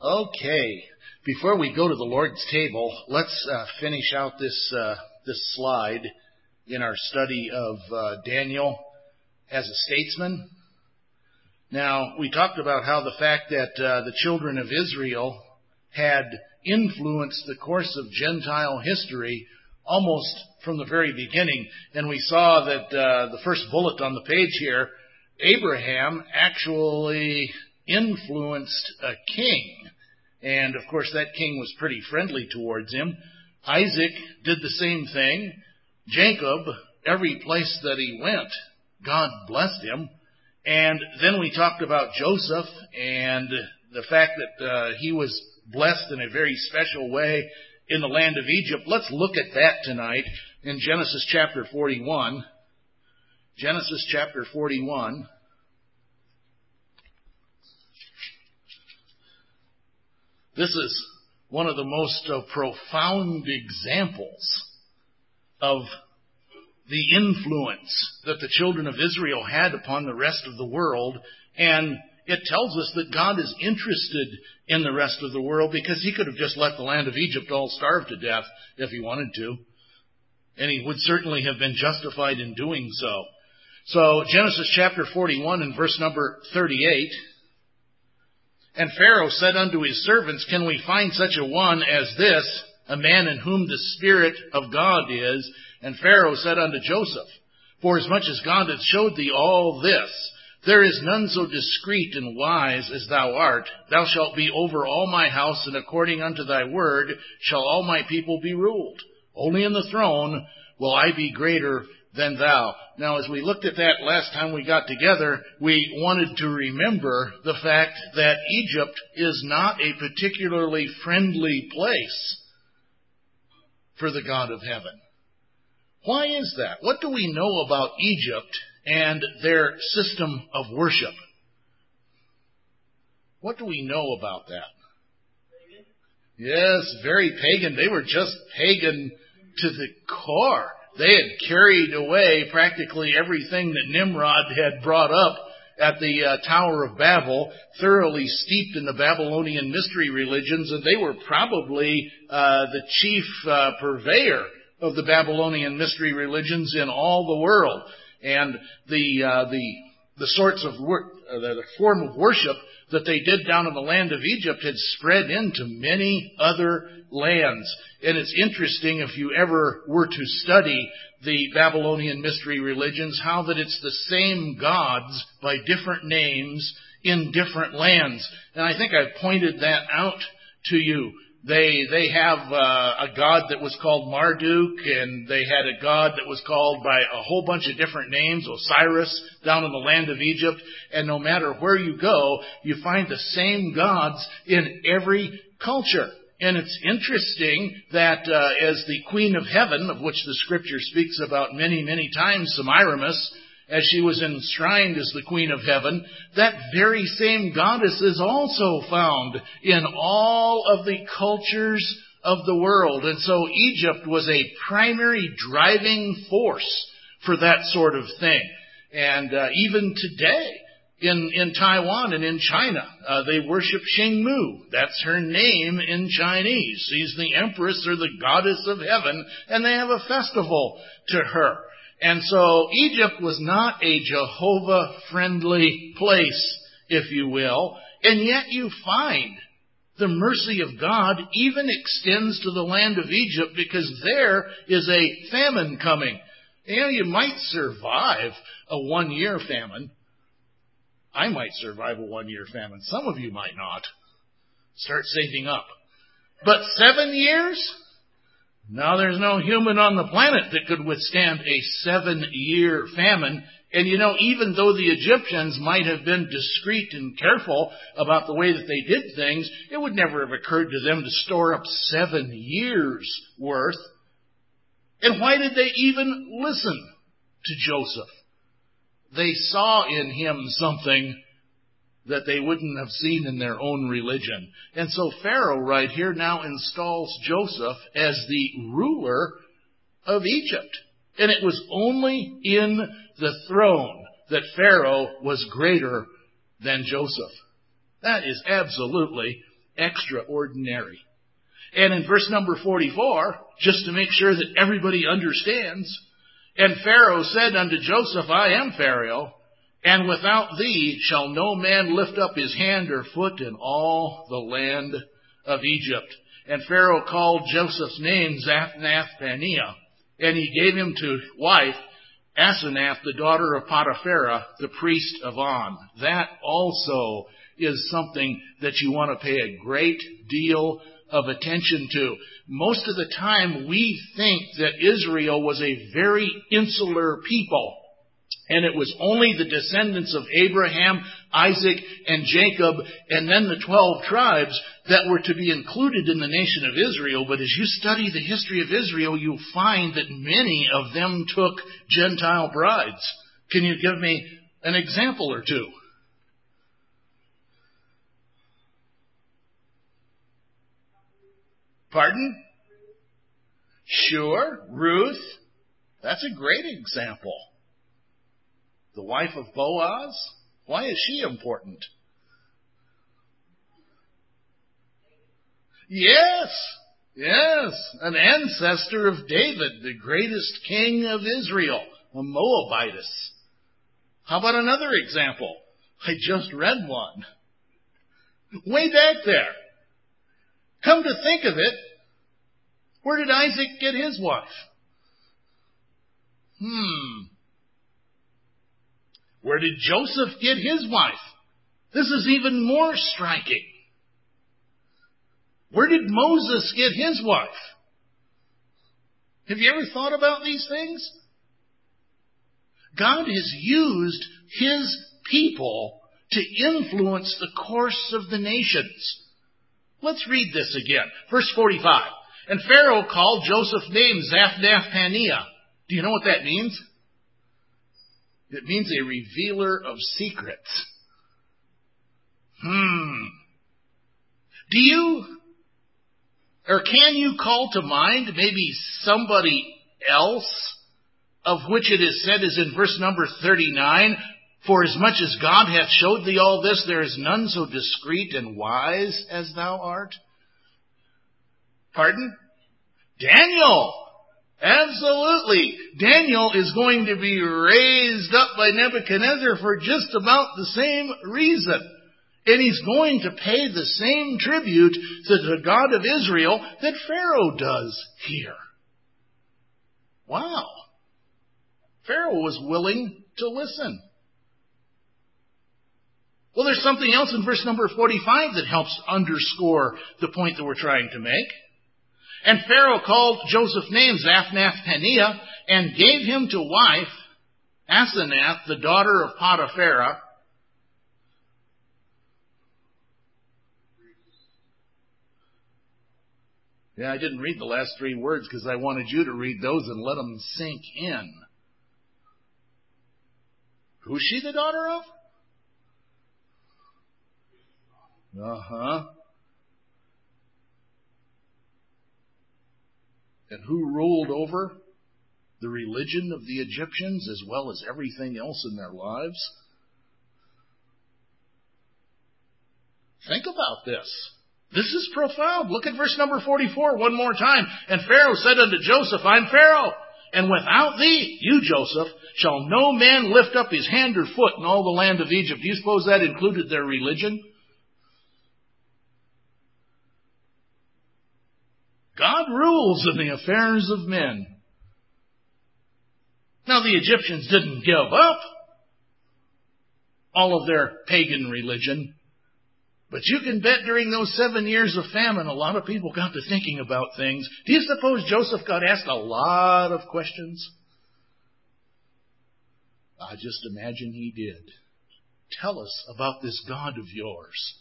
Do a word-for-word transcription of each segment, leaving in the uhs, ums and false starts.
Okay, before we go to the Lord's table, let's uh, finish out this uh, this slide in our study of uh, Daniel as a statesman. Now, we talked about how the fact that uh, the children of Israel had influenced the course of Gentile history almost from the very beginning. And we saw that uh, the first bullet on the page here, Abraham actually influenced a king. And, of course, that king was pretty friendly towards him. Isaac did the same thing. Jacob, every place that he went, God blessed him. And then we talked about Joseph and the fact that uh, he was blessed in a very special way in the land of Egypt. Let's look at that tonight in Genesis chapter forty-one. Genesis chapter forty-one. This is one of the most uh, profound examples of the influence that the children of Israel had upon the rest of the world. And it tells us that God is interested in the rest of the world, because he could have just let the land of Egypt all starve to death if he wanted to. And he would certainly have been justified in doing so. So Genesis chapter forty-one and verse number thirty-eight. And Pharaoh said unto his servants, Can we find such a one as this, a man in whom the Spirit of God is? And Pharaoh said unto Joseph, Forasmuch as God hath showed thee all this, there is none so discreet and wise as thou art. Thou shalt be over all my house, and according unto thy word shall all my people be ruled. Only in the throne will I be greater than thou. Now, as we looked at that last time we got together, we wanted to remember the fact that Egypt is not a particularly friendly place for the God of heaven. Why is that? What do we know about Egypt and their system of worship? What do we know about that? Pagan. Yes, very pagan. They were just pagan to the core. They had carried away practically everything that Nimrod had brought up at the uh, Tower of Babel, thoroughly steeped in the Babylonian mystery religions, and they were probably uh, the chief uh, purveyor of the Babylonian mystery religions in all the world. And the uh, the the sorts of work, uh, the form of worship that they did down in the land of Egypt had spread into many other lands. And it's interesting, if you ever were to study the Babylonian mystery religions, how that it's the same gods by different names in different lands. And I think I've pointed that out to you. They they have uh, a god that was called Marduk, and they had a god that was called by a whole bunch of different names, Osiris, down in the land of Egypt. And no matter where you go, you find the same gods in every culture. And it's interesting that uh, as the Queen of Heaven, of which the Scripture speaks about many, many times, Semiramis, as she was enshrined as the Queen of Heaven, that very same goddess is also found in all of the cultures of the world. And so Egypt was a primary driving force for that sort of thing. And uh, even today, in, in Taiwan and in China, uh, they worship Xingmu. That's her name in Chinese. She's the empress or the goddess of heaven, and they have a festival to her. And so Egypt was not a Jehovah-friendly place, if you will, and yet you find the mercy of God even extends to the land of Egypt, because there is a famine coming. You know, you might survive a one-year famine. I might survive a one-year famine. Some of you might not. Start saving up. But seven years? Now, there's no human on the planet that could withstand a seven-year famine. And you know, even though the Egyptians might have been discreet and careful about the way that they did things, it would never have occurred to them to store up seven years' worth. And why did they even listen to Joseph? They saw in him something that they wouldn't have seen in their own religion. And so Pharaoh right here now installs Joseph as the ruler of Egypt. And it was only in the throne that Pharaoh was greater than Joseph. That is absolutely extraordinary. And in verse number forty-four, just to make sure that everybody understands, and Pharaoh said unto Joseph, I am Pharaoh, and without thee shall no man lift up his hand or foot in all the land of Egypt. And Pharaoh called Joseph's name Zaphnath-Paneah, and he gave him to wife Asenath, the daughter of Potiphera, the priest of On. That also is something that you want to pay a great deal of attention to. Most of the time we think that Israel was a very insular people, and it was only the descendants of Abraham, Isaac, and Jacob, and then the twelve tribes that were to be included in the nation of Israel. But as you study the history of Israel, you'll find that many of them took Gentile brides. Can you give me an example or two? Pardon? Sure, Ruth. That's a great example. The wife of Boaz? Why is she important? Yes, yes, an ancestor of David, the greatest king of Israel, a Moabitess. How about another example? I just read one. Way back there. Come to think of it, where did Isaac get his wife? Hmm. Where did Joseph get his wife? This is even more striking. Where did Moses get his wife? Have you ever thought about these things? God has used his people to influence the course of the nations. Let's read this again. Verse forty-five. And Pharaoh called Joseph's name Zaphnath-Paneah. Do you know what that means? It means a revealer of secrets. Hmm. Do you, or can you call to mind maybe somebody else of which it is said is in verse number thirty-nine, for as much as God hath showed thee all this, there is none so discreet and wise as thou art? Pardon? Daniel! Absolutely. Daniel is going to be raised up by Nebuchadnezzar for just about the same reason. And he's going to pay the same tribute to the God of Israel that Pharaoh does here. Wow. Pharaoh was willing to listen. Well, there's something else in verse number forty-five that helps underscore the point that we're trying to make. And Pharaoh called Joseph's name Zaphnath-Paneah, and gave him to wife Asenath, the daughter of Potiphera. Yeah, I didn't read the last three words because I wanted you to read those and let them sink in. Who's she the daughter of? Uh-huh. And who ruled over the religion of the Egyptians as well as everything else in their lives? Think about this. This is profound. Look at verse number forty-four one more time. And Pharaoh said unto Joseph, I'm Pharaoh, and without thee, you, Joseph, shall no man lift up his hand or foot in all the land of Egypt. Do you suppose that included their religion? God rules in the affairs of men. Now, the Egyptians didn't give up all of their pagan religion, but you can bet during those seven years of famine, a lot of people got to thinking about things. Do you suppose Joseph got asked a lot of questions? I just imagine he did. Tell us about this God of yours.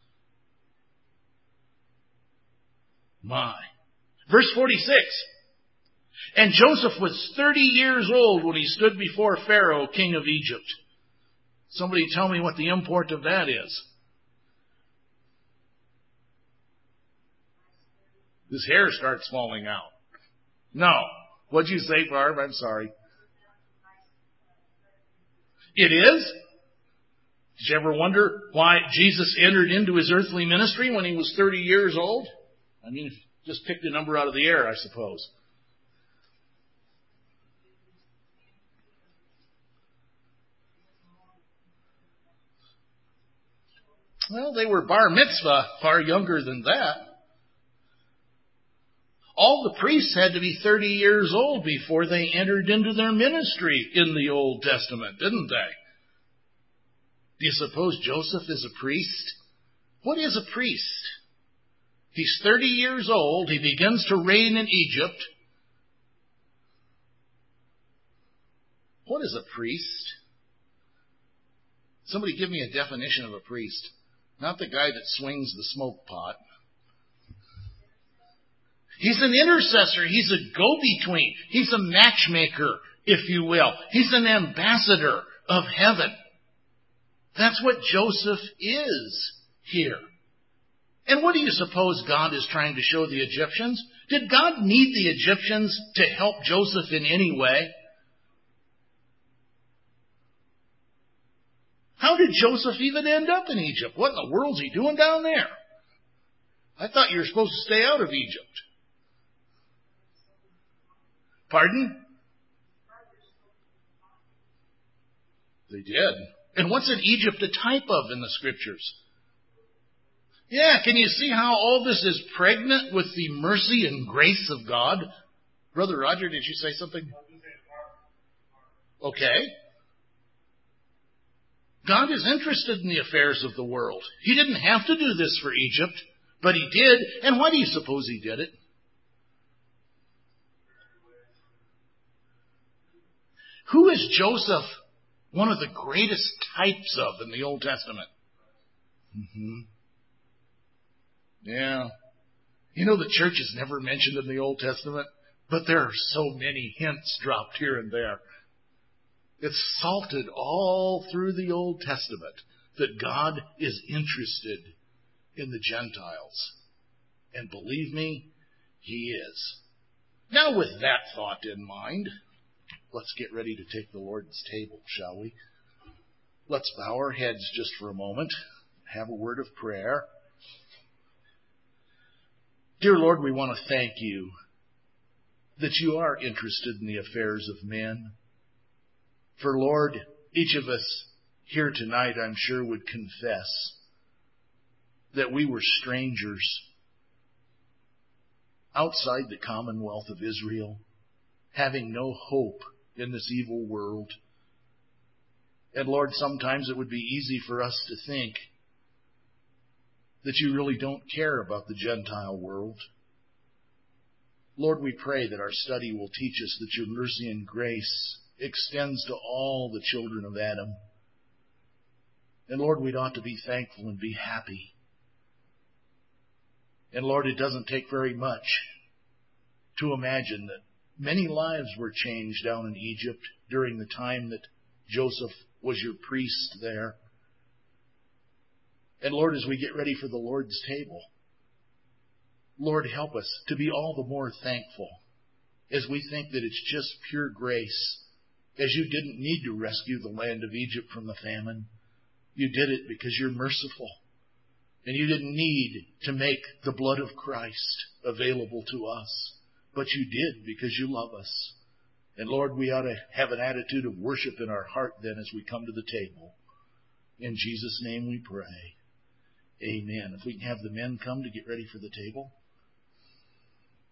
My. Verse forty-six. And Joseph was thirty years old when he stood before Pharaoh, king of Egypt. Somebody tell me what the import of that is. His hair starts falling out. No. What'd you say, Barb? I'm sorry. It is? Did you ever wonder why Jesus entered into his earthly ministry when he was thirty years old? I mean, just pick the number out of the air, I suppose. Well, they were bar mitzvah, far younger than that. All the priests had to be thirty years old before they entered into their ministry in the Old Testament, didn't they? Do you suppose Joseph is a priest? What is a priest? He's thirty years old. He begins to reign in Egypt. What is a priest? Somebody give me a definition of a priest. Not the guy that swings the smoke pot. He's an intercessor. He's a go-between. He's a matchmaker, if you will. He's an ambassador of heaven. That's what Joseph is here. And what do you suppose God is trying to show the Egyptians? Did God need the Egyptians to help Joseph in any way? How did Joseph even end up in Egypt? What in the world is he doing down there? I thought you were supposed to stay out of Egypt. Pardon? They did. And what's an Egypt a type of in the Scriptures? Yeah, can you see how all this is pregnant with the mercy and grace of God? Brother Roger, did you say something? Okay. God is interested in the affairs of the world. He didn't have to do this for Egypt, but he did. And why do you suppose he did it? Who is Joseph one of the greatest types of in the Old Testament? Mm-hmm. Yeah. You know, the church is never mentioned in the Old Testament, but there are so many hints dropped here and there. It's salted all through the Old Testament that God is interested in the Gentiles. And believe me, he is. Now, with that thought in mind, let's get ready to take the Lord's table, shall we? Let's bow our heads just for a moment, have a word of prayer. Dear Lord, we want to thank you that you are interested in the affairs of men. For, Lord, each of us here tonight, I'm sure, would confess that we were strangers outside the commonwealth of Israel, having no hope in this evil world. And, Lord, sometimes it would be easy for us to think that you really don't care about the Gentile world. Lord, we pray that our study will teach us that your mercy and grace extends to all the children of Adam. And Lord, we'd ought to be thankful and be happy. And Lord, it doesn't take very much to imagine that many lives were changed down in Egypt during the time that Joseph was your priest there. And Lord, as we get ready for the Lord's table, Lord, help us to be all the more thankful as we think that it's just pure grace. As you didn't need to rescue the land of Egypt from the famine. You did it because you're merciful. And you didn't need to make the blood of Christ available to us. But you did because you love us. And Lord, we ought to have an attitude of worship in our heart then as we come to the table. In Jesus' name we pray. Amen. If we can have the men come to get ready for the table.